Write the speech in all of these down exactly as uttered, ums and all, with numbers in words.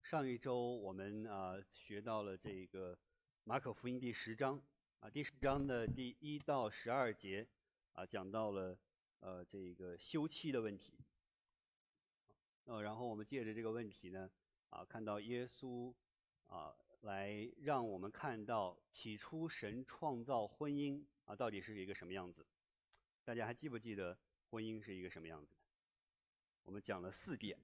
上一周我们啊、呃、学到了这个马可福音第十章啊，第十章的第一到十二节啊，讲到了呃这个休妻的问题。呃，然后我们借着这个问题呢啊，看到耶稣啊来让我们看到起初神创造婚姻啊到底是一个什么样子。大家还记不记得婚姻是一个什么样子的？我们讲了四点。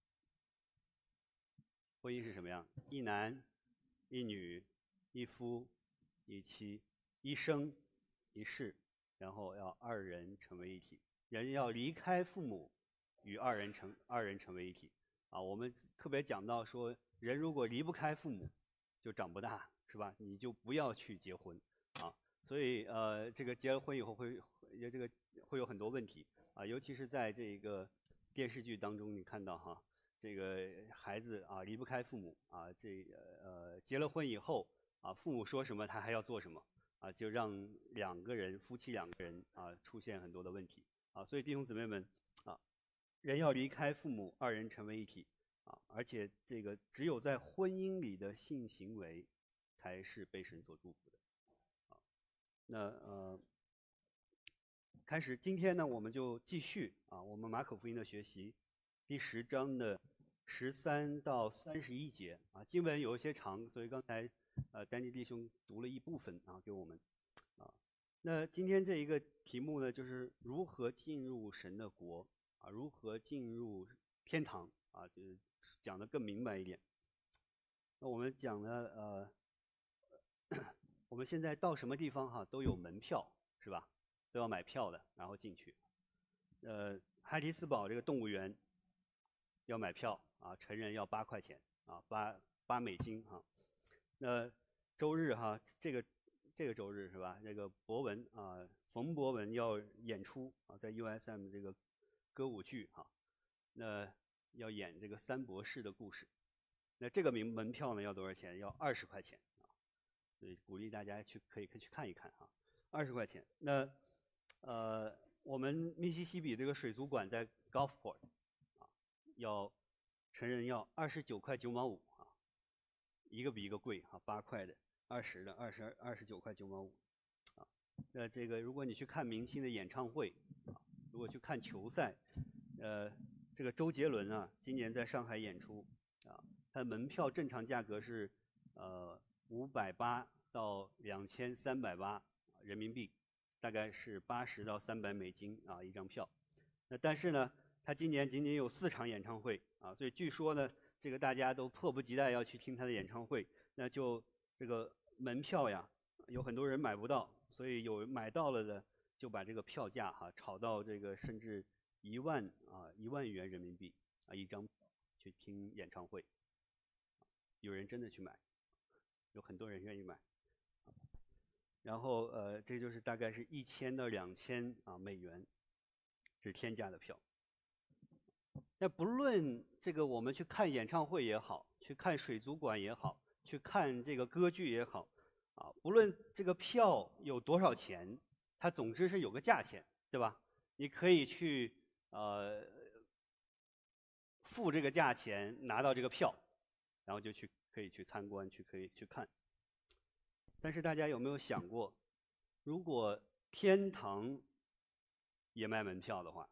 婚姻是什么样？一男一女一夫一妻，一生一世，然后要二人成为一体。人要离开父母，与二人成二人成为一体。啊，我们特别讲到说，人如果离不开父母，就长不大，是吧？你就不要去结婚啊。所以呃，这个结了婚以后会也这个会有很多问题啊，尤其是在这个电视剧当中，你看到哈。这个孩子啊离不开父母啊，这个呃结了婚以后啊，父母说什么他还要做什么啊，就让两个人夫妻两个人啊出现很多的问题啊，所以弟兄姊妹们啊，人要离开父母，二人成为一体啊，而且这个只有在婚姻里的性行为才是被神所祝福的啊。那呃，开始今天呢，我们就继续啊，我们马可福音的学习。第十章的十三到三十一节啊，经文有一些长，所以刚才呃丹尼弟兄读了一部分啊给我们啊。那今天这一个题目呢，就是如何进入神的国啊，如何进入天堂啊，就是讲得更明白一点。那我们讲了呃，我们现在到什么地方哈都有门票是吧？都要买票的，然后进去。呃，海提斯堡这个动物园。要买票啊，成人要八块钱啊，八八美金哈、啊。那周日哈，这个这个周日是吧？这个博文啊，冯博文要演出啊，在 U S M 这个歌舞剧哈、啊，那要演这个三博士的故事。那这个名门票呢要多少钱？要二十块钱啊，所以鼓励大家去可以可以去看一看哈、啊，二十块钱。那呃，我们密西西比这个水族馆在 Gulfport。要成人要二十九块九毛五啊，一个比一个贵啊，八块的、二十的、二十二十九块九毛五啊。那这个如果你去看明星的演唱会啊，如果去看球赛，呃，这个周杰伦啊，今年在上海演出啊，他的门票正常价格是呃五百八到两千三百八人民币，大概是八十到三百美金啊一张票。那但是呢，他今年仅仅有四场演唱会啊，所以据说呢，这个大家都迫不及待要去听他的演唱会，那就这个门票呀，有很多人买不到，所以有买到了的就把这个票价哈、啊、炒到这个甚至一万啊一万元人民币啊一张去听演唱会，有人真的去买，有很多人愿意买，然后呃这就是大概是一千到两千啊美元，这是天价的票。那不论这个我们去看演唱会也好，去看水族馆也好，去看这个歌剧也好，啊，不论这个票有多少钱，它总之是有个价钱，对吧？你可以去呃付这个价钱拿到这个票，然后就去可以去参观，去可以去看。但是大家有没有想过，如果天堂也卖门票的话？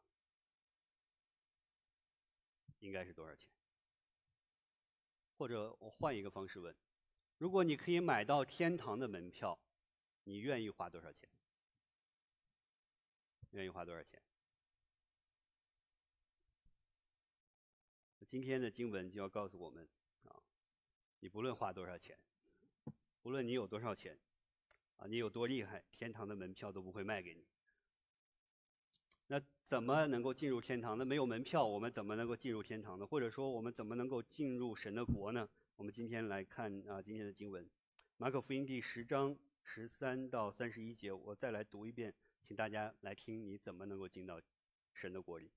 应该是多少钱？或者我换一个方式问：如果你可以买到天堂的门票，你愿意花多少钱？愿意花多少钱？今天的经文就要告诉我们啊，你不论花多少钱，不论你有多少钱，啊，你有多厉害，天堂的门票都不会卖给你。那怎么能够进入天堂？那没有门票，我们怎么能够进入天堂呢？或者说，我们怎么能够进入神的国呢？我们今天来看啊，今天的经文，马可福音第十章十三到三十一节，我再来读一遍，请大家来听，你怎么能够进到神的国里？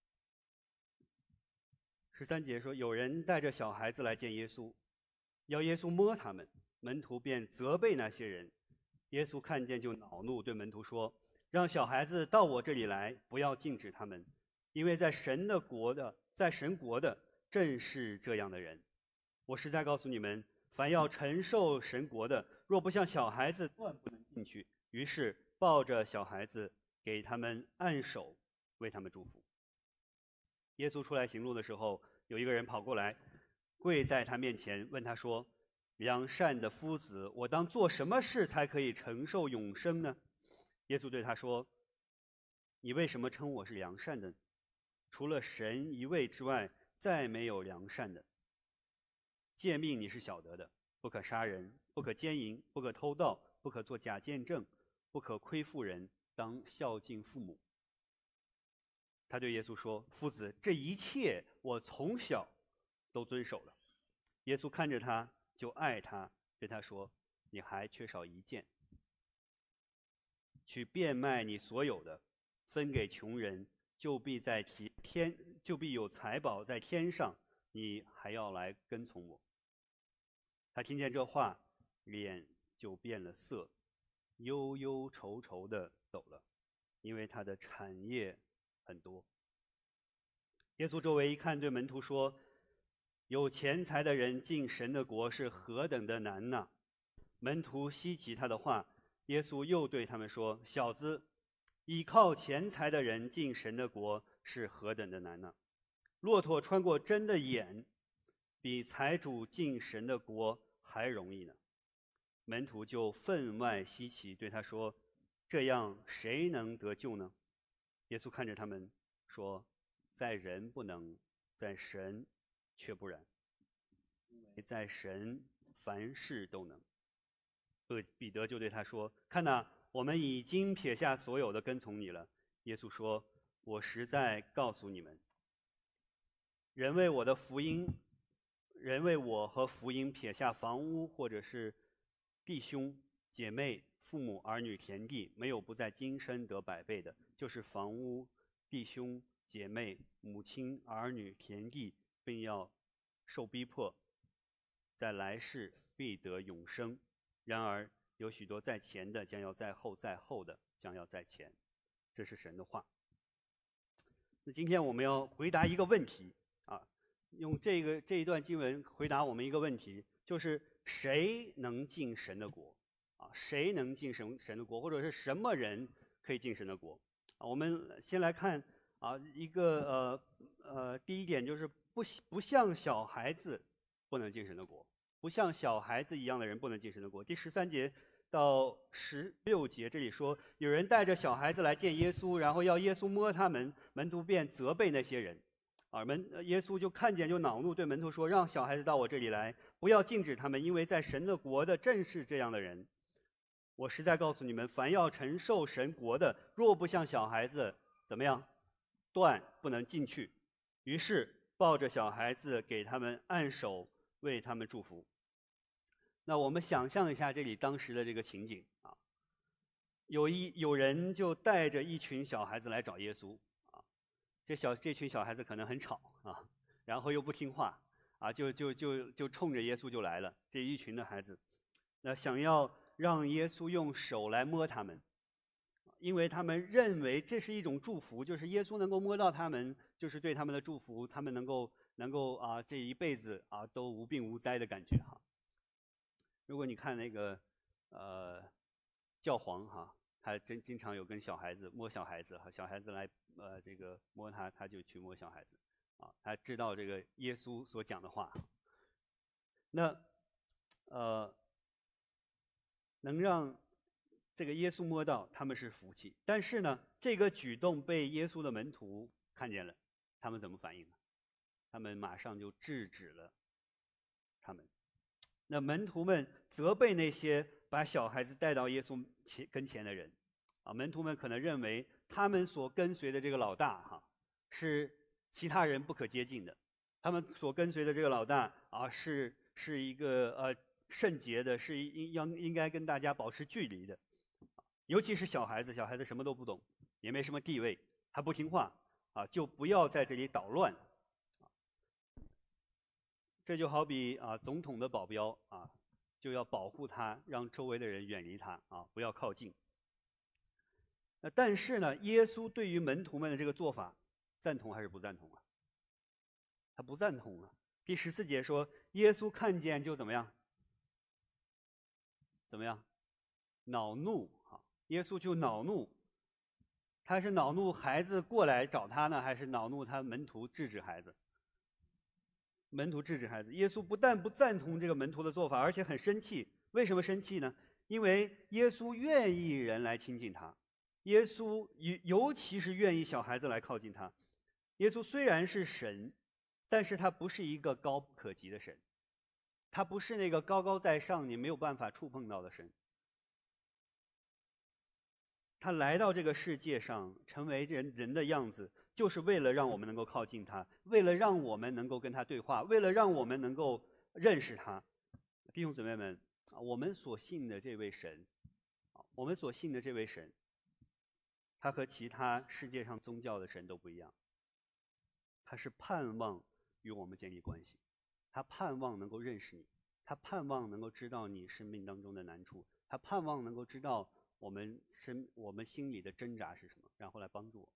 十三节说，有人带着小孩子来见耶稣，要耶稣摸他们，门徒便责备那些人。耶稣看见就恼怒，对门徒说，让小孩子到我这里来，不要禁止他们，因为在神的国的，在神国的正是这样的人。 我实在告诉你们，凡要承受神国的，若不像小孩子，断不能进去。于是抱着小孩子，给他们按手，为他们祝福。耶稣出来行路的时候，有一个人跑过来，跪在他面前，问他说：“良善的夫子，我当做什么事才可以承受永生呢？”耶稣对他说：“你为什么称我是良善的？除了神一位之外，再没有良善的。诫命你是晓得的，不可杀人，不可奸淫，不可偷盗，不可作假见证，不可亏负人，当孝敬父母。”他对耶稣说：“夫子，这一切我从小都遵守了。”耶稣看着他，就爱他，对他说：“你还缺少一件，去变卖你所有的，分给穷人，就必在天，就必有财宝在天上。你还要来跟从我。”他听见这话，脸就变了色，忧忧愁愁的走了，因为他的产业很多。耶稣周围一看，对门徒说：“有钱财的人进神的国是何等的难呐！”门徒稀奇他的话，耶稣又对他们说：“小子，倚靠钱财的人进神的国是何等的难呐！骆驼穿过针的眼，比财主进神的国还容易呢。”门徒就分外稀奇，对他说：“这样谁能得救呢？”耶稣看着他们说：“在人不能，在神却不然。因为在神凡事都能。”彼得就对他说：“看哪，我们已经撇下所有的跟从你了。”耶稣说：“我实在告诉你们，人为我的福音，人为我和福音撇下房屋，或者是弟兄姐妹、父母儿女、田地，没有不在今生得百倍的，就是房屋、弟兄姐妹、母亲、儿女、田地，并要受逼迫，在来世必得永生。然而有许多在前的，将要在后；在后的，将要在前。”这是神的话。那今天我们要回答一个问题啊，用这个这一段经文回答我们一个问题，就是谁能进神的国啊？谁能进神神的国，或者是什么人可以进神的国？啊，我们先来看啊，一个呃呃，第一点就是不不像小孩子不能进神的国，不像小孩子一样的人不能进神的国。第十三节到十六节，这里说有人带着小孩子来见耶稣，然后要耶稣摸他们，门徒便责备那些人。啊，门耶稣就看见就恼怒，对门徒说：“让小孩子到我这里来，不要禁止他们，因为在神的国的正是这样的人。我实在告诉你们，凡要承受神国的，若不像小孩子，怎么样？断不能进去。”于是抱着小孩子，给他们按手，为他们祝福。那我们想象一下这里当时的这个情景啊，有一有人就带着一群小孩子来找耶稣啊，这小这群小孩子可能很吵啊，然后又不听话啊，就就就就冲着耶稣就来了，这一群的孩子，那想要让耶稣用手来摸他们，因为他们认为这是一种祝福，就是耶稣能够摸到他们，就是对他们的祝福，他们能够能够啊这一辈子啊都无病无灾的感觉哈。如果你看那个呃教皇哈，他真经常有跟小孩子摸小孩子哈，小孩子来呃这个摸他，他就去摸小孩子啊，他知道这个耶稣所讲的话。那呃能让这个耶稣摸到，他们是福气。但是呢，这个举动被耶稣的门徒看见了，他们怎么反应呢？他们马上就制止了他们。那门徒们责备那些把小孩子带到耶稣前跟前的人，啊，门徒们可能认为他们所跟随的这个老大哈，是其他人不可接近的，他们所跟随的这个老大啊，是是一个呃圣洁的，是应应应该跟大家保持距离的，尤其是小孩子，小孩子什么都不懂，也没什么地位，还不听话啊，就不要在这里捣乱。这就好比啊，总统的保镖啊，就要保护他，让周围的人远离他啊，不要靠近。那但是呢，耶稣对于门徒们的这个做法，赞同还是不赞同啊？他不赞同啊。 第十四节说，耶稣看见就怎么样？怎么样？恼怒啊！耶稣就恼怒。他是恼怒孩子过来找他呢，还是恼怒他门徒制止孩子？门徒制止孩子。耶稣不但不赞同这个门徒的做法，而且很生气。为什么生气呢？因为耶稣愿意人来亲近他，耶稣尤其是愿意小孩子来靠近他。耶稣虽然是神，但是他不是一个高不可及的神，他不是那个高高在上你没有办法触碰到的神。他来到这个世界上，成为人人的样子，就是为了让我们能够靠近他，为了让我们能够跟他对话，为了让我们能够认识他。弟兄姊妹们，我们所信的这位神，我们所信的这位神，他和其他世界上宗教的神都不一样。他是盼望与我们建立关系，他盼望能够认识你，他盼望能够知道你生命当中的难处，他盼望能够知道我们身我们心里的挣扎是什么，然后来帮助我。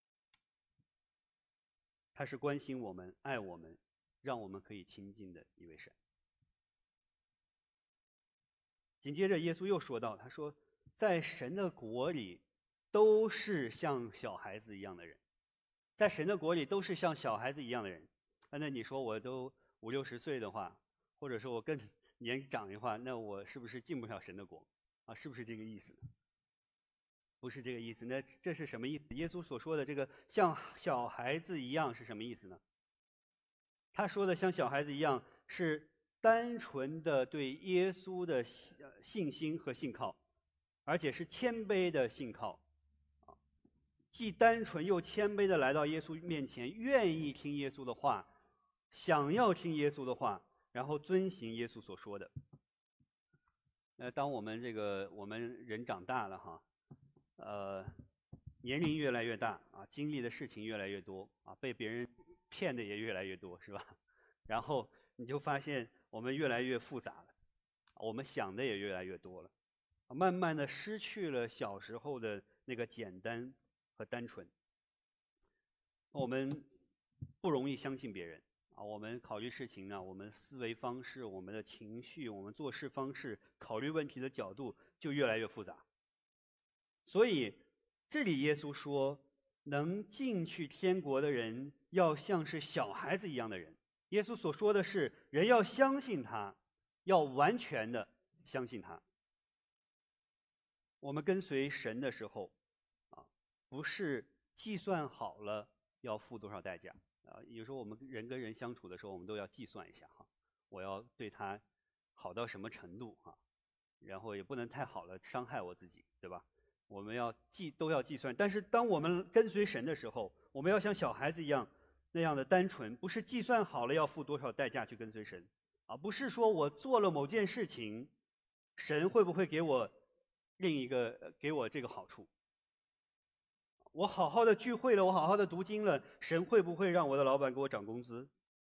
他是关心我们、爱我们，让我们可以亲近的一位神。紧接着耶稣又说到，他说在神的国里都是像小孩子一样的人，在神的国里都是像小孩子一样的人。那你说我都五六十岁的话，或者说我更年长的话，那我是不是进不了神的国啊？是不是这个意思？不是这个意思。那这是什么意思？耶稣所说的这个像小孩子一样是什么意思呢？他说的像小孩子一样是单纯的对耶稣的信心和信靠，而且是谦卑的信靠，既单纯又谦卑的来到耶稣面前，愿意听耶稣的话，想要听耶稣的话，然后遵行耶稣所说的。呃，当我们这个我们人长大了哈，呃，年龄越来越大啊，经历的事情越来越多啊，被别人骗的也越来越多，是吧？然后你就发现我们越来越复杂了，我们想的也越来越多了，慢慢的失去了小时候的那个简单和单纯。我们不容易相信别人啊，我们考虑事情呢，我们思维方式、我们的情绪、我们做事方式、考虑问题的角度就越来越复杂。所以这里耶稣说，能进去天国的人要像是小孩子一样的人。耶稣所说的是，人要相信他，要完全的相信他。我们跟随神的时候啊，不是计算好了要付多少代价啊。有时候我们人跟人相处的时候，我们都要计算一下哈，我要对他好到什么程度哈，然后也不能太好了伤害我自己，对吧？我们要计都要计算。但是当我们跟随神的时候，我们要像小孩子一样那样的单纯，不是计算好了要付多少代价去跟随神啊，不是说我做了某件事情，神会不会给我另一个给我这个好处？我好好的聚会了，我好好的读经了，神会不会让我的老板给我涨工资？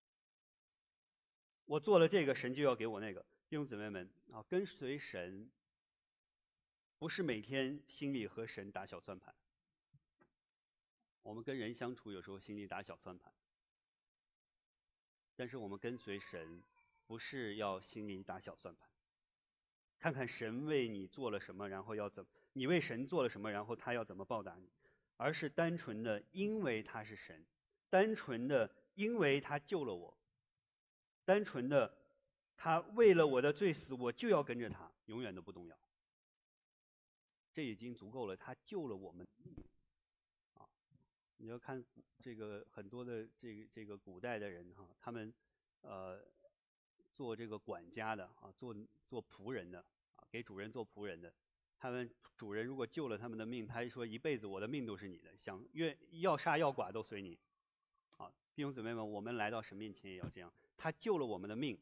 我做了这个，神就要给我那个。弟兄姊妹们啊，跟随神不是每天心里和神打小算盘。我们跟人相处，有时候心里打小算盘，但是我们跟随神，不是要心里打小算盘，看看神为你做了什么，然后要怎么，你为神做了什么，然后他要怎么报答你，而是单纯的因为他是神，单纯的因为他救了我，单纯的他为了我的罪死，我就要跟着他，永远都不动摇。这已经足够了，他救了我们啊！你要看这个很多的这个这个古代的人哈，他们呃做这个管家的啊，做做仆人的啊，给主人做仆人的，他们主人如果救了他们的命，他说一辈子我的命都是你的，想愿要杀要剐都随你。啊，弟兄姊妹们，我们来到神面前也要这样，他救了我们的命，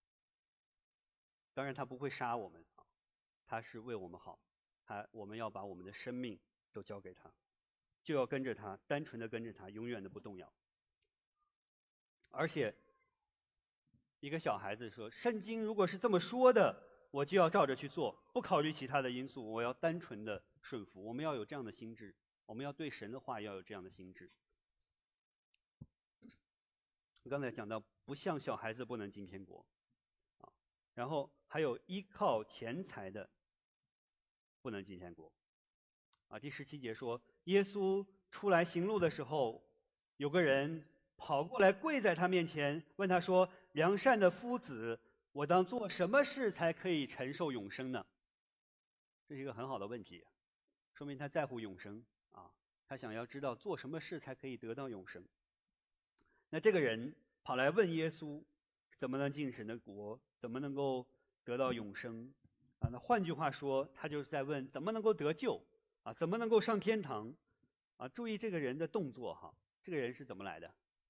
当然他不会杀我们啊，他是为我们好。他，我们要把我们的生命都交给他，就要跟着他，单纯的跟着他，永远的不动摇。而且，一个小孩子说：“圣经如果是这么说的，我就要照着去做，不考虑其他的因素，我要单纯的顺服。”我们要有这样的心智，我们要对神的话要有这样的心智。 刚才讲到不像小孩子不能进天国啊，然后还有依靠钱财的不能进天国啊。第十七节说，耶稣出来行路的时候，有个人跑过来跪在他面前，问他说：“良善的夫子，我当做什么事才可以承受永生呢？”这是一个很好的问题，说明他在乎永生啊，他想要知道做什么事才可以得到永生。那这个人跑来问耶稣，怎么能进神的国？怎么能够得到永生？啊，那换句话说，他就是在问怎么能够得救啊？怎么能够上天堂？啊，注意这个人的动作哈，这个人是怎么来的？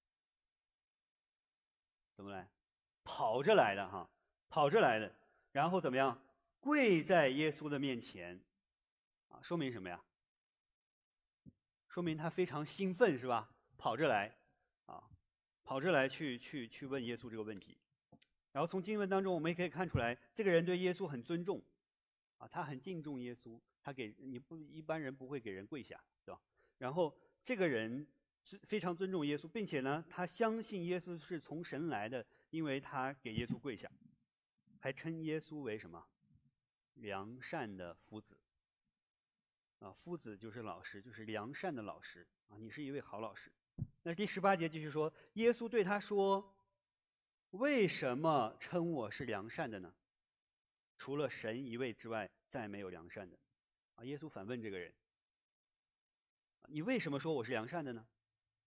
怎么来？跑着来的哈，跑着来的，然后怎么样？跪在耶稣的面前，啊，说明什么呀？说明他非常兴奋是吧？跑着来，啊。跑着来去去去问耶稣这个问题，然后从经文当中我们也可以看出来，这个人对耶稣很尊重，啊，他很敬重耶稣，他给你不一般人不会给人跪下，对吧？然后这个人非常尊重耶稣，并且呢，他相信耶稣是从神来的，因为他给耶稣跪下，还称耶稣为什么？良善的夫子，啊，夫子就是老师，就是良善的老师啊，你是一位好老师。那第十八节继续说，耶稣对他说：“为什么称我是良善的呢？除了神一位之外，再没有良善的。”啊，耶稣反问这个人：“你为什么说我是良善的呢？”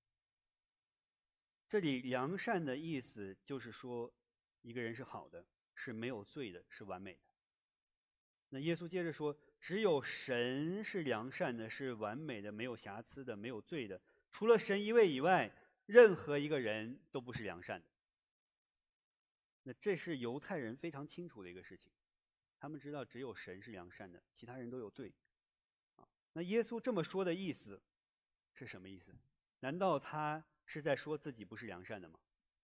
这里良善的意思就是说，一个人是好的，是没有罪的，是完美的。那耶稣接着说：“只有神是良善的，是完美的，没有瑕疵的，没有罪的。除了神一位以外，任何一个人都不是良善的。”那这是犹太人非常清楚的一个事情，他们知道只有神是良善的，其他人都有罪。啊，那耶稣这么说的意思是什么意思？难道他是在说自己不是良善的吗？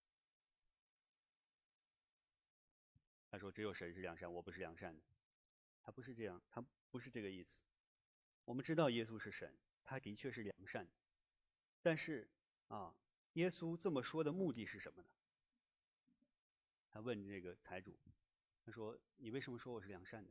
他说只有神是良善，我不是良善的。他不是这样，他不是这个意思。我们知道耶稣是神，他的确是良善的。但是啊，耶稣这么说的目的是什么呢？他问这个财主，他说：“你为什么说我是良善的？”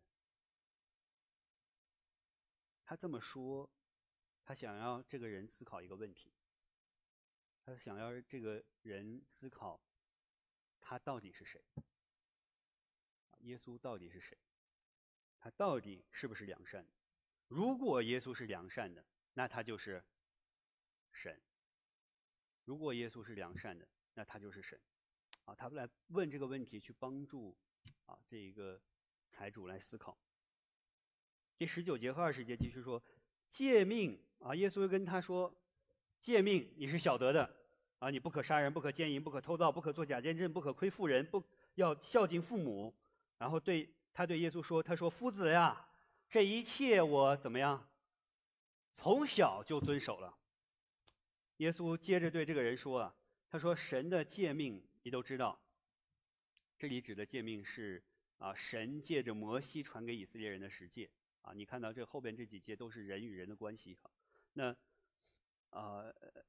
他这么说，他想要这个人思考一个问题，他想要这个人思考，他到底是谁？耶稣到底是谁？他到底是不是良善的？如果耶稣是良善的，那他就是神；如果耶稣是良善的，那他就是神。啊，他们来问这个问题，去帮助啊这一个财主来思考。第十九节和二十节继续说，诫命啊，耶稣又跟他说，诫命你是晓得的啊，你不可杀人，不可奸淫，不可偷盗，不可作假见证，不可亏负人，不要孝敬父母。然后对他对耶稣说，他说夫子呀，这一切我怎么样，从小就遵守了。耶稣接着对这个人说啊，他说神的诫命你都知道，这里指的诫命是啊，神借着摩西传给以色列人的十诫啊。你看到这后边这几诫都是人与人的关系哈。那啊，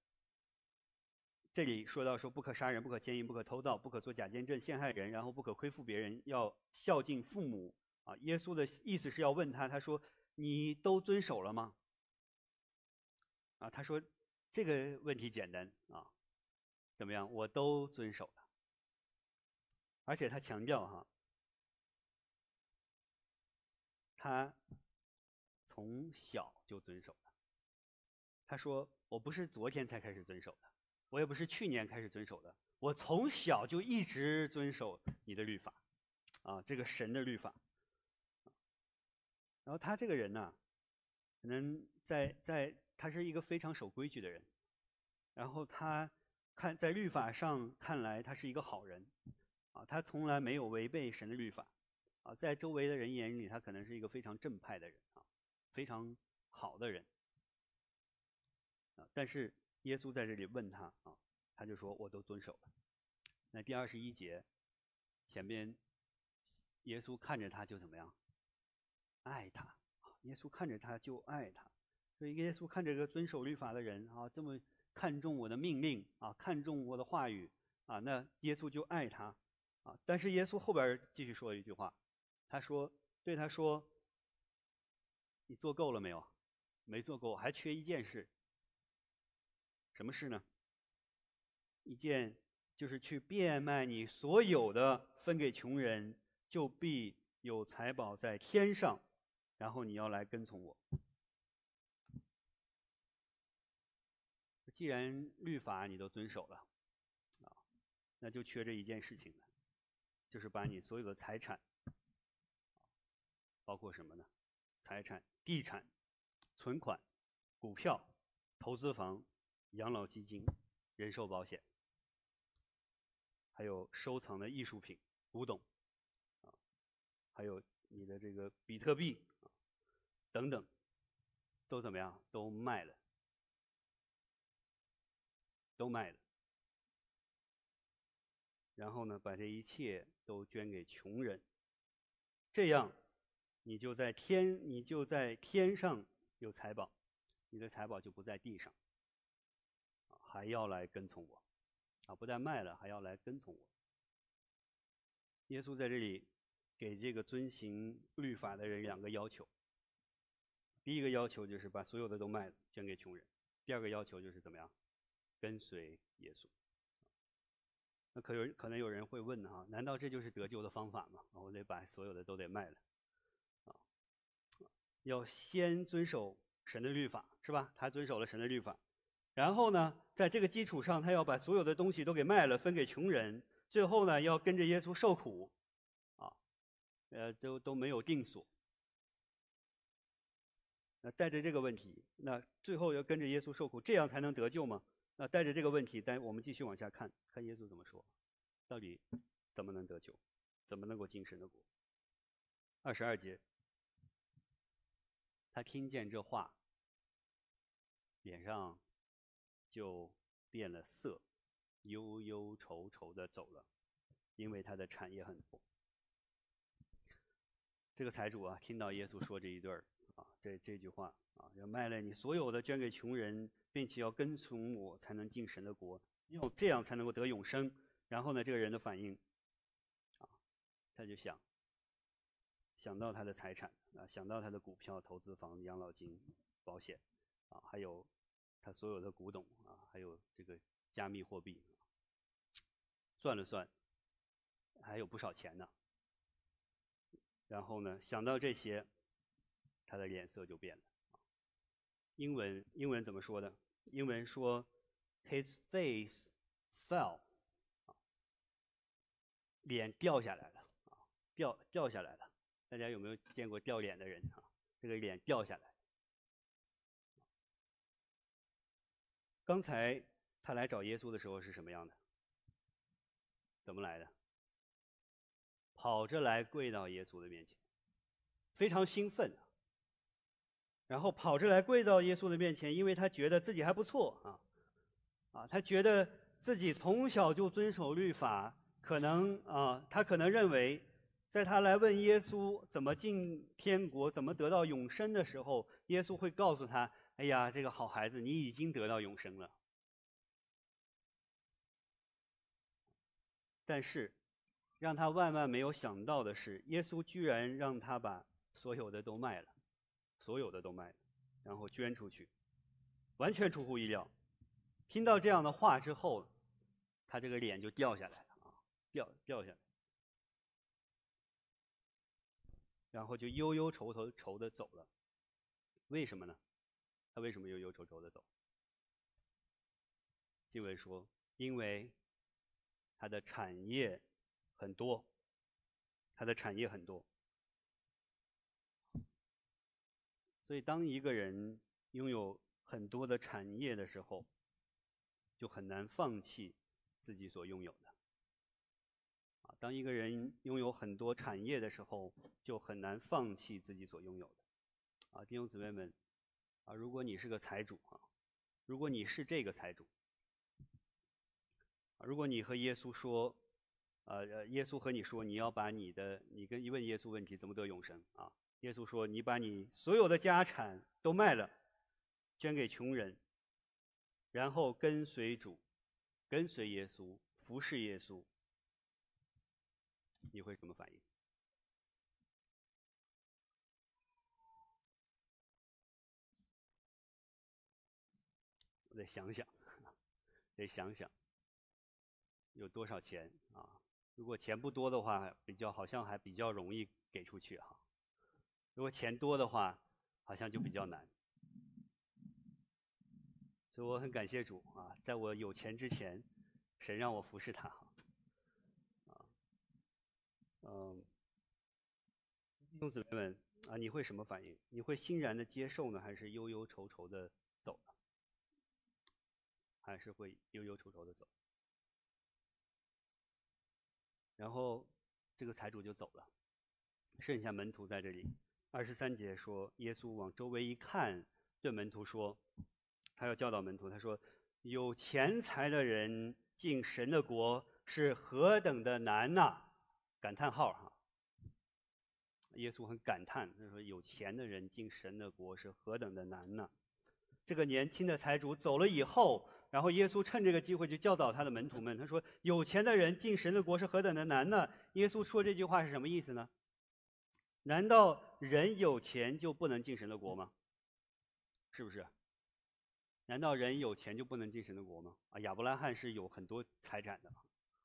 这里说到说不可杀人，不可奸淫，不可偷盗，不可作假见证陷害人，然后不可亏负别人，要孝敬父母啊。耶稣的意思是要问他，他说你都遵守了吗？啊，他说这个问题简单啊，怎么样？我都遵守了。而且他强调哈，他从小就遵守了。他说我不是昨天才开始遵守的，我也不是去年开始遵守的，我从小就一直遵守你的律法，啊，这个神的律法。然后他这个人呢，可能在在他是一个非常守规矩的人，然后他看在律法上看来他是一个好人，啊，他从来没有违背神的律法，啊，在周围的人眼里他可能是一个非常正派的人啊，非常好的人，啊，但是耶稣在这里问他啊，他就说我都遵守了。那第二十一节前边，耶稣看着他就怎么样？爱他啊！耶稣看着他就爱他，所以耶稣看着个遵守律法的人啊，这么看重我的命令啊，看重我的话语啊，那耶稣就爱他啊。但是耶稣后边继续说了一句话，他说对他说：“你做够了没有？没做够，还缺一件事。什么事呢？一件就是去变卖你所有的，分给穷人，就必有财宝在天上。然后你要来跟从我。”既然律法你都遵守了，啊，那就缺这一件事情了，就是把你所有的财产，包括什么呢？财产、地产、存款、股票、投资房、养老基金、人寿保险，还有收藏的艺术品、古董，啊，还有你的这个比特币啊等等，都怎么样？都卖了。都卖了，然后呢，把这一切都捐给穷人，这样你就在天，你就在天上有财宝，你的财宝就不在地上，还要来跟从我，啊，不但卖了，还要来跟从我。耶稣在这里给这个遵行律法的人两个要求，第一个要求就是把所有的都卖了，捐给穷人；第二个要求就是怎么样？跟随耶稣。那可有可能有人会问哈，难道这就是得救的方法吗？我得把所有的都得卖了，啊，要先遵守神的律法，是吧？他遵守了神的律法，然后呢，在这个基础上，他要把所有的东西都给卖了，分给穷人，最后呢，要跟着耶稣受苦，啊，呃，都都没有定所。那带着这个问题，那最后要跟着耶稣受苦，这样才能得救吗？那带着这个问题，但我们继续往下看，看耶稣怎么说，到底怎么能得救，怎么能够进神的国？二十二节，他听见这话，脸上就变了色，忧忧愁愁的走了，因为他的产业很多。这个财主啊，听到耶稣说这一段啊，这这句话啊，要卖了你所有的，捐给穷人，并且要跟从我，才能进神的国，要这样才能够得永生。然后呢，这个人的反应啊，他就想想到他的财产啊，想到他的股票、投资房、养老金、保险啊，还有他所有的古董啊，还有这个加密货币，算了算，还有不少钱呢。然后呢，想到这些，他的脸色就变了。英文英文怎么说的？英文说 ，His face fell， 脸掉下来了啊，掉掉下来了。大家有没有见过掉脸的人啊？这个脸掉下来。刚才他来找耶稣的时候是什么样的？怎么来的？跑着来跪到耶稣的面前，非常兴奋，然后跑着来跪到耶稣的面前，因为他觉得自己还不错啊，啊，他觉得自己从小就遵守律法，可能啊，他可能认为，在他来问耶稣怎么进天国、怎么得到永生的时候，耶稣会告诉他：“哎呀，这个好孩子，你已经得到永生了。”但是，让他万万没有想到的是，耶稣居然让他把所有的都卖了，所有的都卖了，然后捐出去，完全出乎意料。听到这样的话之后，他这个脸就掉下来了啊，掉掉下来，然后就忧忧愁愁愁的走了。为什么呢？他为什么忧忧愁愁的走？经文说，因为他的产业很多，他的产业很多。所以当一个人拥有很多的产业的时候，就很难放弃自己所拥有的。啊，当一个人拥有很多产业的时候，就很难放弃自己所拥有的。啊，弟兄姊妹们，啊，如果你是个财主啊，如果你是这个财主，如果你和耶稣说，呃，耶稣和你说你要把你的，你跟一问耶稣问题怎么得永生啊？耶稣说你把你所有的家产都卖了，捐给穷人，然后跟随主，跟随耶稣， 服侍耶稣，你会什么反应？我得想想，得想想有多少钱啊？如果钱不多的话，比较好像还比较容易给出去哈。如果钱多的话，好像就比较难。所以我很感谢主啊，在我有钱之前，神让我服侍他哈。啊，嗯，弟兄姊妹们啊，你会什么反应？你会欣然的接受呢，还是忧忧愁愁的走呢？还是会忧忧愁愁的走？然后这个财主就走了，剩下门徒在这里。二十三节说，耶稣往周围一看，对门徒说，他要教导门徒，他说，有钱财的人进神的国是何等的难呐！感叹号哈。耶稣很感叹，他说有钱的人进神的国是何等的难呢？这个年轻的财主走了以后，然后耶稣趁这个机会就教导他的门徒们，他说有钱的人进神的国是何等的难呢？耶稣说这句话是什么意思呢？难道人有钱就不能进神的国吗？是不是？难道人有钱就不能进神的国吗？啊，亚伯拉罕是有很多财产的。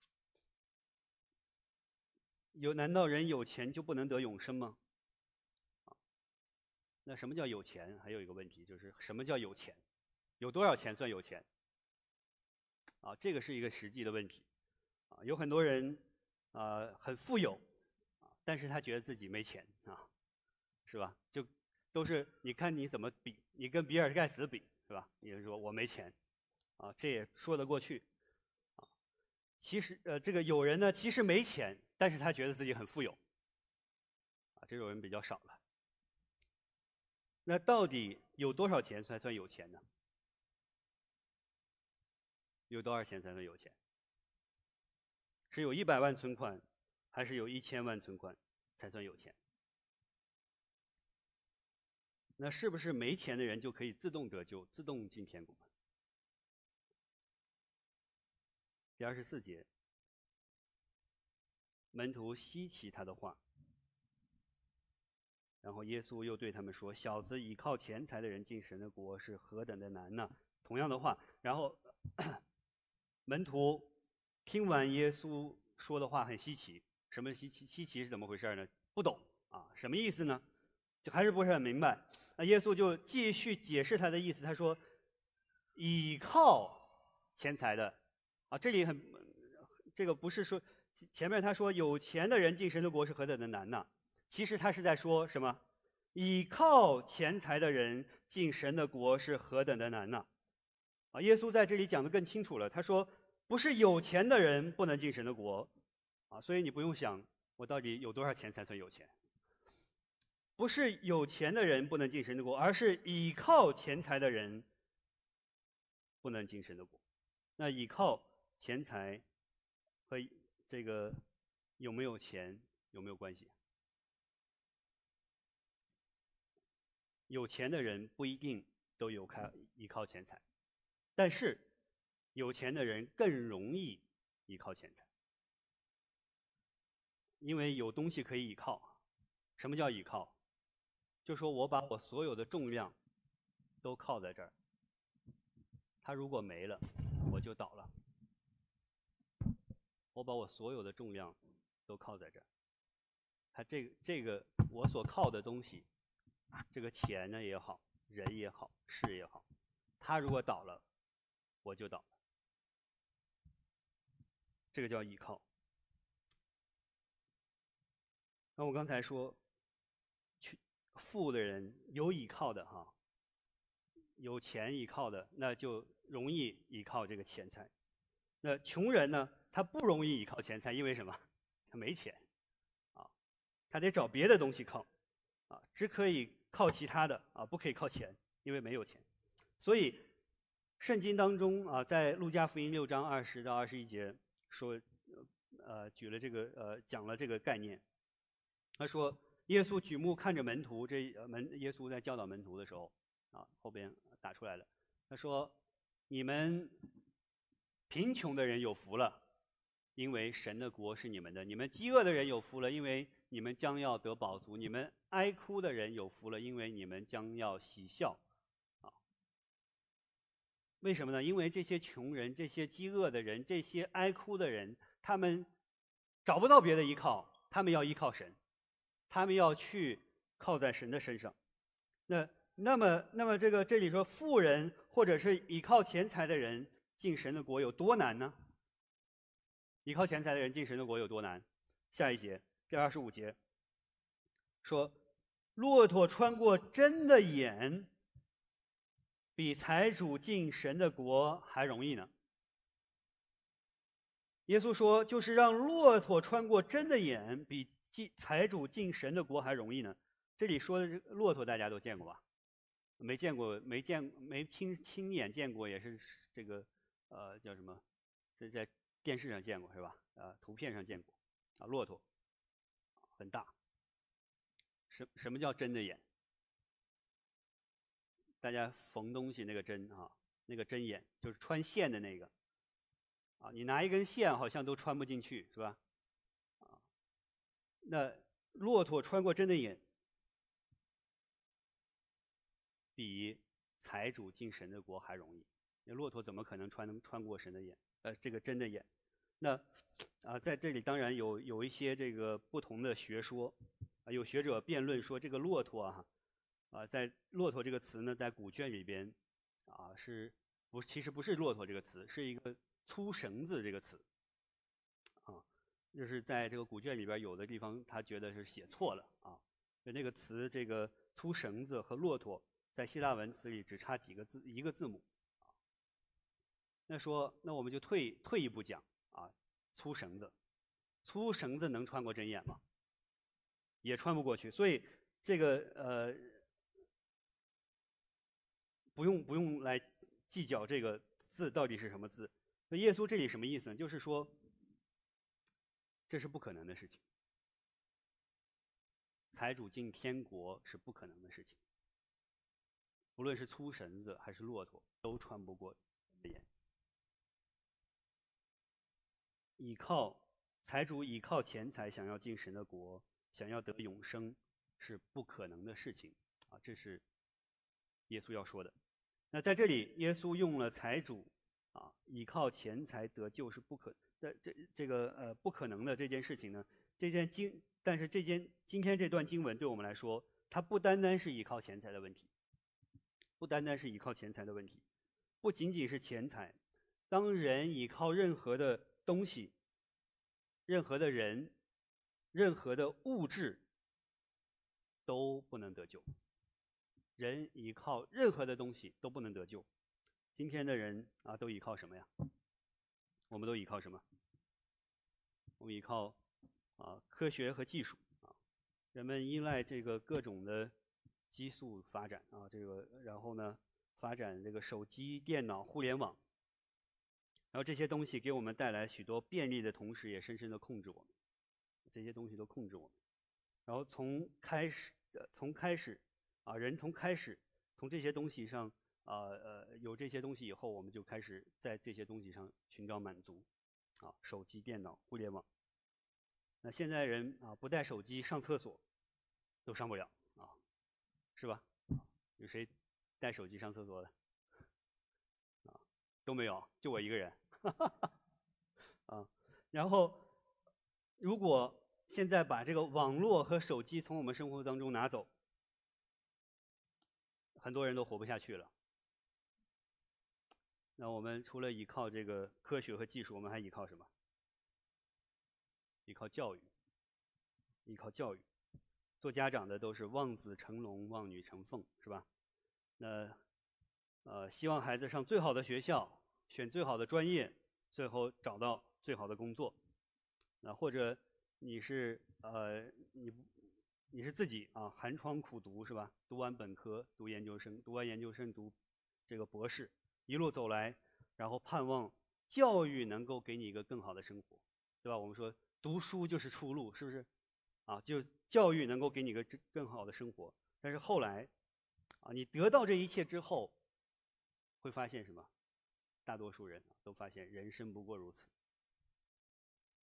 有难道人有钱就不能得永生吗？啊，那什么叫有钱？还有一个问题就是什么叫有钱？有多少钱算有钱？啊，这个是一个实际的问题。啊，有很多人啊、呃、很富有，啊，但是他觉得自己没钱啊，是吧？就都是你看你怎么比，你跟比尔盖茨比，是吧？你就说我没钱，啊，这也说得过去。啊，其实呃这个有人呢其实没钱，但是他觉得自己很富有。啊，这种人比较少了。那到底有多少钱才算有钱呢？有多少钱才算有钱？是有一百万存款，还是有一千万存款才算有钱？那是不是没钱的人就可以自动得救，自动进天国？第二十四节，门徒稀奇他的话，然后耶稣又对他们说：“小子，倚靠钱财的人进神的国是何等的难呢？”同样的话，然后门徒听完耶稣说的话很稀奇，什么稀奇？稀奇是怎么回事呢？不懂啊，什么意思呢？就还是不是很明白。那耶稣就继续解释他的意思，他说：“倚靠钱财的啊，这里很这个不是说前面他说有钱的人进神的国是何等的难呢？其实他是在说什么？倚靠钱财的人进神的国是何等的难呢？啊，耶稣在这里讲得更清楚了，他说不是有钱的人不能进神的国，啊，所以你不用想我到底有多少钱才算有钱。不是有钱的人不能进神的国，而是倚靠钱财的人不能进神的国。那倚靠钱财和这个有没有钱有没有关系？有钱的人不一定都有靠依靠钱财，但是有钱的人更容易依靠钱财，因为有东西可以依靠。什么叫依靠？就说我把我所有的重量都靠在这儿，它如果没了，我就倒了。我把我所有的重量都靠在这儿，它这个这个我所靠的东西，这个钱呢也好，人也好，事也好，它如果倒了，我就倒了。这个叫依靠。那我刚才说，富的人有依靠的哈，有钱依靠的，那就容易依靠这个钱财。那穷人呢，他不容易依靠钱财，因为什么？他没钱，啊，他得找别的东西靠，啊，只可以靠其他的，啊，不可以靠钱，因为没有钱。所以，圣经当中啊，在路加福音六章二十到二十一节说，呃，举了这个呃，讲了这个概念。他说，耶稣举目看着门徒，这门耶稣在教导门徒的时候，啊，后边打出来了。他说：“你们贫穷的人有福了， 因为神的国是你们的；你们饥饿的人有福了，因为你们将要得饱足；你们哀哭的人有福了，因为你们将要喜笑。啊，为什么呢？因为这些穷人、这些饥饿的人、这些哀哭的人，他们找不到别的依靠，他们要依靠神，他们要去靠在神的身上。那那么那么这个这里说富人或者是依靠钱财的人进神的国有多难呢？依靠钱财的人进神的国有多难？下一节第二十五节说，骆驼穿过针的眼，比财主进神的国还容易呢。耶稣说，就是让骆驼穿过针的眼，比进财主进神的国还容易呢。这里说的这个骆驼大家都见过吧？没见过，没见，没亲亲眼见过，也是这个呃叫什么，在在电视上见过是吧？啊，图片上见过，啊，骆驼很大。什什么叫针的眼？大家缝东西那个针啊，那个针眼就是穿线的那个，啊，你拿一根线好像都穿不进去，是吧？啊，那骆驼穿过针的眼，比财主进神的国还容易。那骆驼怎么可能穿穿过神的眼？呃，这个针的眼。那啊，在这里当然有有一些这个不同的学说，啊，有学者辩论说这个骆驼啊，啊，在骆驼这个词呢，在古卷里边，啊，是不其实不是骆驼这个词，是一个粗绳子这个词，啊，就是在这个古卷里边有的地方他觉得是写错了啊，就那个词这个粗绳子和骆驼在希腊文词里只差几个字一个字母，啊，那说那我们就退退一步讲。啊，粗绳子，粗绳子能穿过针眼吗？也穿不过去。所以这个呃，不用不用来计较这个字到底是什么字。那耶稣这里什么意思呢？就是说，这是不可能的事情。财主进天国是不可能的事情，无论是粗绳子还是骆驼，都穿不过针眼。倚靠财主倚靠钱财想要进神的国，想要得永生，是不可能的事情啊！这是耶稣要说的。那在这里，耶稣用了财主啊倚靠钱财得救是不可这这这个呃不可能的这件事情呢。这件经，但是这件今天这段经文对我们来说，它不单单是依靠钱财的问题，不单单是依靠钱财的问题，不仅仅是钱财。当人依靠任何的东西、任何的人、任何的物质，都不能得救。人依靠任何的东西都不能得救。今天的人啊，都依靠什么呀？我们都依靠什么？我们依靠啊科学和技术啊，人们依赖这个各种的激速发展啊，这个然后呢，发展这个手机、电脑、互联网。然后这些东西给我们带来许多便利的同时，也深深的控制我们。这些东西都控制我们。然后从开始，呃、从开始，啊，人从开始从这些东西上，啊呃，有这些东西以后，我们就开始在这些东西上寻找满足，啊，手机、电脑、互联网。那现在人啊，不带手机上厕所都上不了啊，是吧？有谁带手机上厕所的？啊，都没有，就我一个人。啊，然后如果现在把这个网络和手机从我们生活当中拿走，很多人都活不下去了。那我们除了依靠这个科学和技术，我们还依靠什么？依靠教育，依靠教育。做家长的都是望子成龙，望女成凤，是吧？那呃，希望孩子上最好的学校，选最好的专业，最后找到最好的工作。那或者你是呃你你是自己啊寒窗苦读是吧？读完本科，读研究生，读完研究生读这个博士，一路走来，然后盼望教育能够给你一个更好的生活，对吧？我们说读书就是出路，是不是？啊，就教育能够给你一个更好的生活。但是后来，啊，你得到这一切之后，会发现什么？大多数人都发现人生不过如此。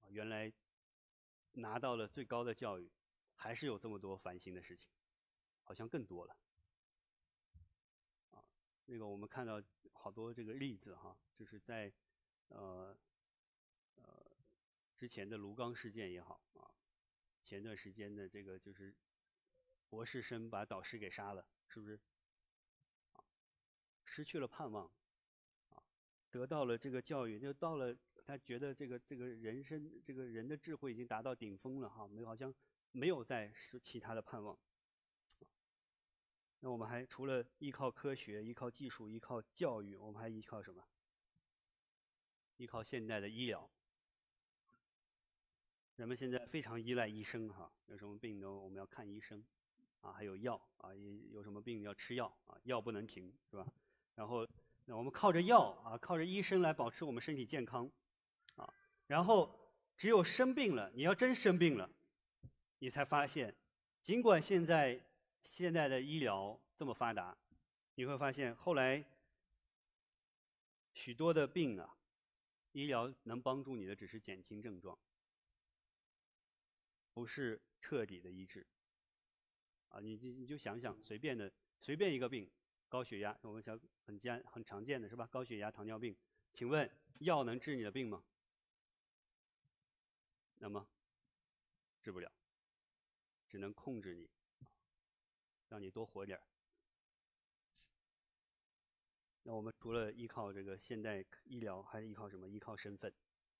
原来拿到了最高的教育，还是有这么多烦心的事情，好像更多了。啊，那个我们看到好多这个例子哈，就是在呃呃之前的卢刚事件也好啊，前段时间的这个就是博士生把导师给杀了，是不是？啊，失去了盼望，啊，得到了这个教育，就到了他觉得这个这个人生这个人的智慧已经达到顶峰了哈，没有好像没有再是其他的盼望。那我们还除了依靠科学、依靠技术、依靠教育，我们还依靠什么？依靠现代的医疗。人们现在非常依赖医生哈，有什么病呢？我们要看医生，啊，还有药啊，有什么病要吃药啊，药不能停，是吧？然后，那我们靠着药啊，靠着医生来保持我们身体健康，啊，然后只有生病了，你要真生病了，你才发现，尽管现在现在的医疗这么发达，你会发现后来许多的病啊，医疗能帮助你的只是减轻症状。不是彻底的医治，啊，你你你就想想，随便的随便一个病，高血压，我们想很见很常见的是吧？高血压、糖尿病，请问药能治你的病吗？那么治不了，只能控制你，让你多活点。那我们除了依靠这个现代医疗，还依靠什么？依靠身份。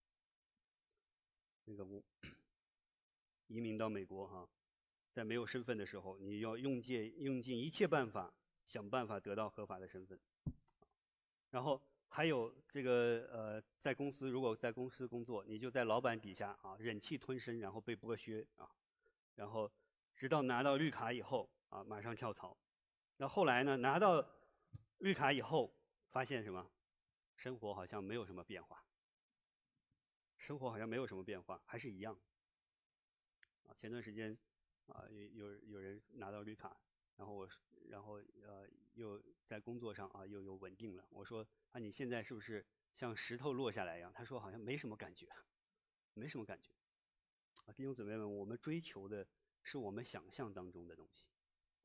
那个我。移民到美国哈，在没有身份的时候，你要用尽用尽一切办法，想办法得到合法的身份。然后还有这个呃，在公司如果在公司工作，你就在老板底下啊，忍气吞声，然后被剥削啊，然后直到拿到绿卡以后啊，马上跳槽。那后来呢，拿到绿卡以后，发现什么？生活好像没有什么变化，生活好像没有什么变化，还是一样。啊，前段时间，啊，有有有人拿到绿卡，然后我，然后呃，又在工作上啊，又有稳定了。我说啊，你现在是不是像石头落下来一样？他说好像没什么感觉，没什么感觉。啊，弟兄姊妹们，我们追求的是我们想象当中的东西。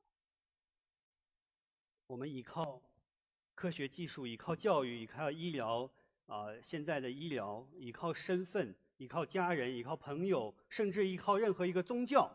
我们依靠科学技术，依靠教育，依靠医疗啊，现在的医疗，依靠身份。依靠家人，依靠朋友，甚至依靠任何一个宗教，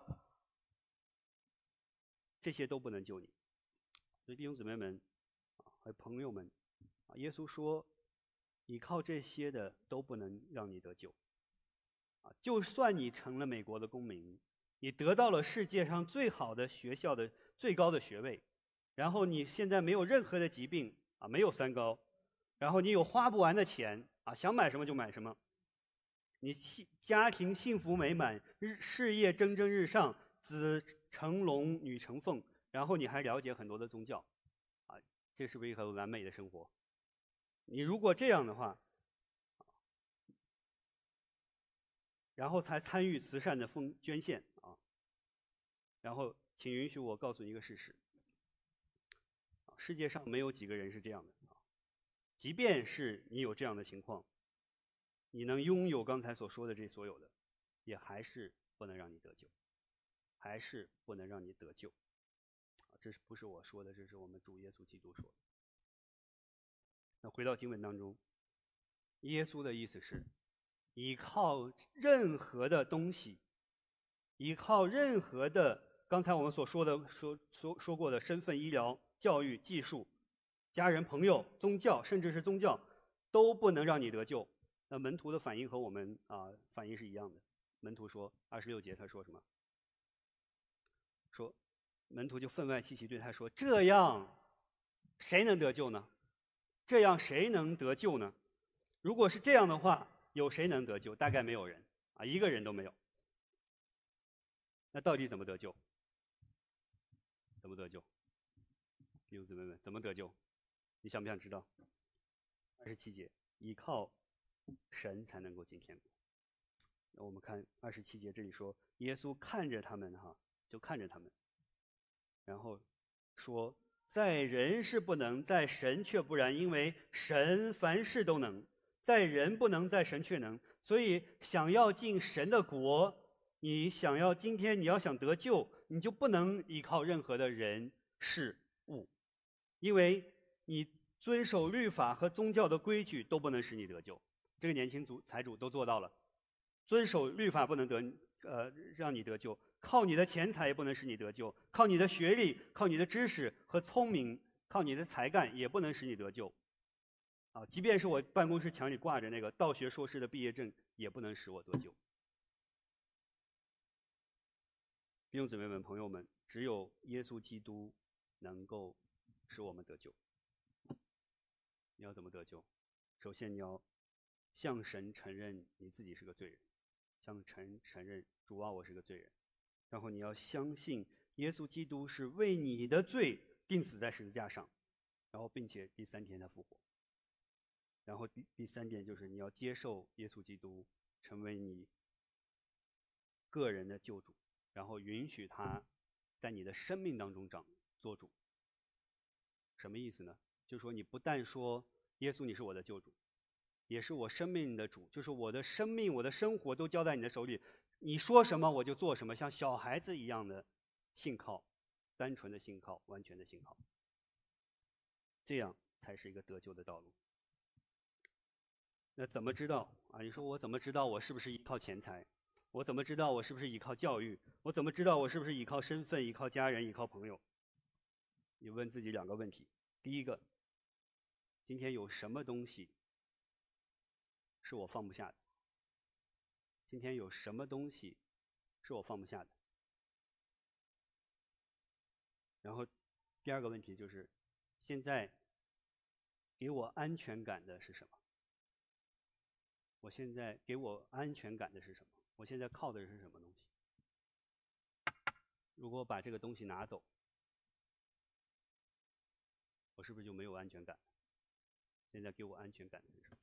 这些都不能救你。所以弟兄姊妹们啊，和朋友们啊，耶稣说，依靠这些的都不能让你得救。啊，就算你成了美国的公民，你得到了世界上最好的学校的最高的学位，然后你现在没有任何的疾病啊，没有三高，然后你有花不完的钱啊，想买什么就买什么。你家庭幸福美满，日事业蒸蒸日上，子成龙，女成凤，然后你还了解很多的宗教，啊，这是不是一个很完美的生活？你如果这样的话，然后才参与慈善的奉捐献啊，然后请允许我告诉你一个事实，世界上没有几个人是这样的啊，即便是你有这样的情况。你能拥有刚才所说的这所有的，也还是不能让你得救，还是不能让你得救。这是不是我说的？这是我们主耶稣基督说的。那回到经文当中，耶稣的意思是，依靠任何的东西，依靠任何的刚才我们所说的说说说过的身份、医疗、教育、技术、家人、朋友、宗教，甚至是宗教，都不能让你得救。那门徒的反应和我们啊反应是一样的。门徒说，二十六节他说什么？说门徒就分外稀奇，对他说：“这样谁能得救呢？这样谁能得救呢？如果是这样的话，有谁能得救？大概没有人啊，一个人都没有。那到底怎么得救？怎么得救？弟兄姊妹们，怎么得救？你想不想知道？二十七节，依靠神才能够进天国。那我们看二十七节，这里说耶稣看着他们哈，就看着他们，然后说，在人是不能，在神却不然，因为神凡事都能，在人不能，在神却能。 所以想要进神的国，你想要今天你要想得救，你就不能依靠任何的人事物，因为你遵守律法和宗教的规矩都不能使你得救。这个年轻族财主都做到了，遵守律法不能得呃让你得救，靠你的钱财也不能使你得救，靠你的学历、靠你的知识和聪明、靠你的才干也不能使你得救。啊，即便是我办公室墙里挂着那个道学硕士的毕业证，也不能使我得救。弟兄姊妹们、朋友们，只有耶稣基督能够使我们得救。你要怎么得救？首先你要向神承认你自己是个罪人，向神承认主啊，我是个罪人。然后你要相信耶稣基督是为你的罪钉死在十字架上，然后并且第三天他复活。然后第第三点就是你要接受耶稣基督成为你个人的救主，然后允许他在你的生命当中长做主。什么意思呢？就是说你不但说耶稣你是我的救主，也是我生命的主，就是我的生命我的生活都交在你的手里，你说什么我就做什么，像小孩子一样的信靠，单纯的信靠，完全的信靠，这样才是一个得救的道路。那怎么知道啊？你说我怎么知道我是不是依靠钱财？我怎么知道我是不是依靠教育？我怎么知道我是不是依靠身份、依靠家人、依靠朋友？你问自己两个问题：第一个，今天有什么东西是我放不下的？今天有什么东西是我放不下的？然后第二个问题就是，现在给我安全感的是什么？我现在给我安全感的是什么？我现在靠的是什么东西？如果我把这个东西拿走，我是不是就没有安全感？现在给我安全感的是什么？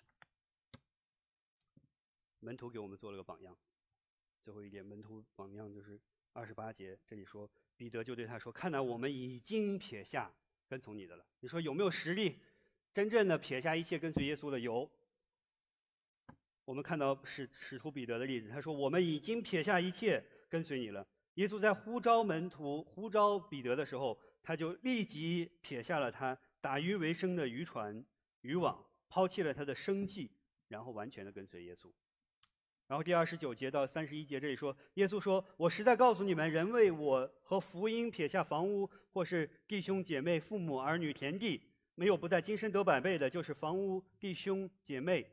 门徒给我们做了个榜样。最后一点，门徒榜样就是二十八节，这里说彼得就对他说：“看来我们已经撇下跟从你的了。”你说有没有实力真正的撇下一切跟随耶稣的？有。我们看到使使徒彼得的例子，他说：“我们已经撇下一切跟随你了。”耶稣在呼召门徒、呼召彼得的时候，他就立即撇下了他打鱼为生的渔船、渔网，抛弃了他的生计，然后完全的跟随耶稣。然后第二十九节到三十一节这里说，耶稣说：“我实在告诉你们，人为我和福音撇下房屋，或是弟兄姐妹、父母、儿女、田地，没有不在今生得百倍的，就是房屋、弟兄姐妹、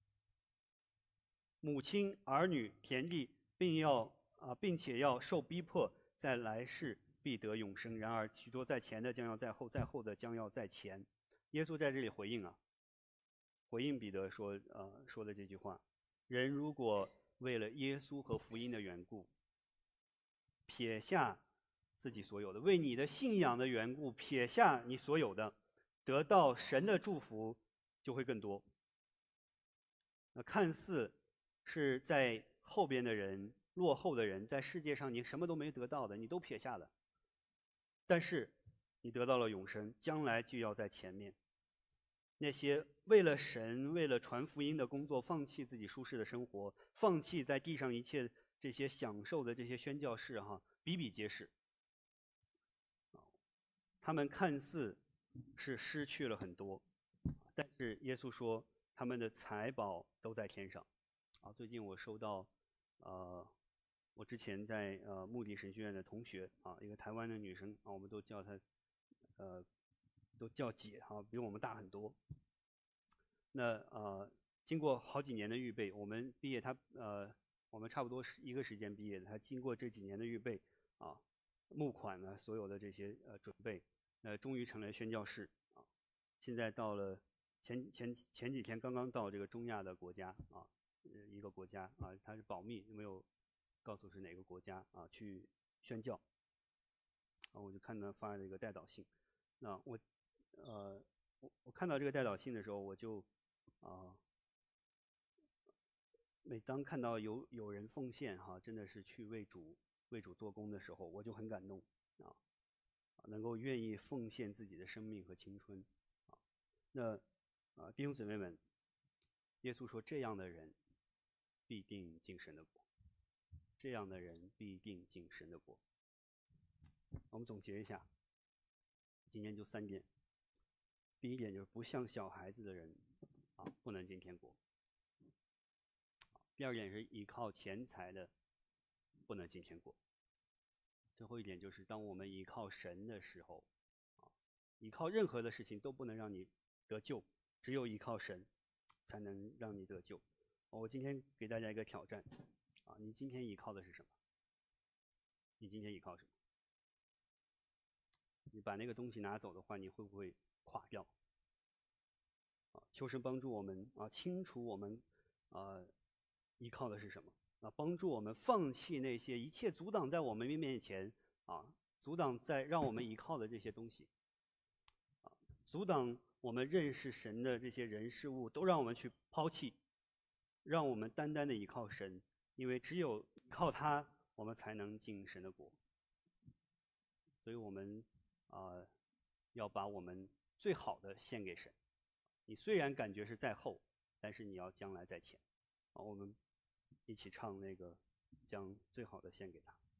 母亲、儿女、田地，并要啊，并且要受逼迫，在来世必得永生。然而许多在前的将要在后，在后的将要在前。”耶稣在这里回应啊，回应彼得说，呃，说的这句话：人如果为了耶稣和福音的缘故，撇下自己所有的，为你的信仰的缘故撇下你所有的，得到神的祝福就会更多。那看似是在后边的人、落后的人，在世界上你什么都没得到的，你都撇下了，但是你得到了永生，将来就要在前面。那些为了神、为了传福音的工作，放弃自己舒适的生活，放弃在地上一切这些享受的这些宣教士，哈，比比皆是。他们看似是失去了很多，但是耶稣说他们的财宝都在天上。啊，最近我收到，呃，我之前在呃牧地神学院的同学啊，一个台湾的女生啊，我们都叫她，呃，都叫姐哈、啊，比我们大很多。那呃，经过好几年的预备，我们毕业她呃，我们差不多是一个时间毕业的。她经过这几年的预备啊，募款呢，所有的这些呃准备，呃，终于成了宣教士啊。现在到了前前前几天刚刚到这个中亚的国家啊。一个国家啊，它是保密，没有告诉是哪个国家啊，去宣教。啊，我就看到发了一个代祷信。那我，呃，我我看到这个代祷信的时候，我就啊，每当看到有有人奉献哈、啊，真的是去为主为主做工的时候，我就很感动啊，能够愿意奉献自己的生命和青春啊。那啊，弟兄姊妹们，耶稣说这样的人必定进神的国。这样的人必定进神的国。我们总结一下，今天就三点。第一点就是不像小孩子的人啊，不能进天国。第二点是依靠钱财的，不能进天国。最后一点就是，当我们依靠神的时候，啊，依靠任何的事情都不能让你得救，只有依靠神才能让你得救。我今天给大家一个挑战，啊，你今天依靠的是什么？你今天依靠什么？你把那个东西拿走的话，你会不会垮掉？啊，求神帮助我们啊，清楚我们啊依靠的是什么啊，帮助我们放弃那些一切阻挡在我们面前啊，阻挡在让我们依靠的这些东西，啊，阻挡我们认识神的这些人事物，都让我们去抛弃，让我们单单的依靠神，因为只有靠他，我们才能进神的国。所以我们啊、呃、要把我们最好的献给神。你虽然感觉是在后，但是你要将来在前。啊，我们一起唱那个将最好的献给他。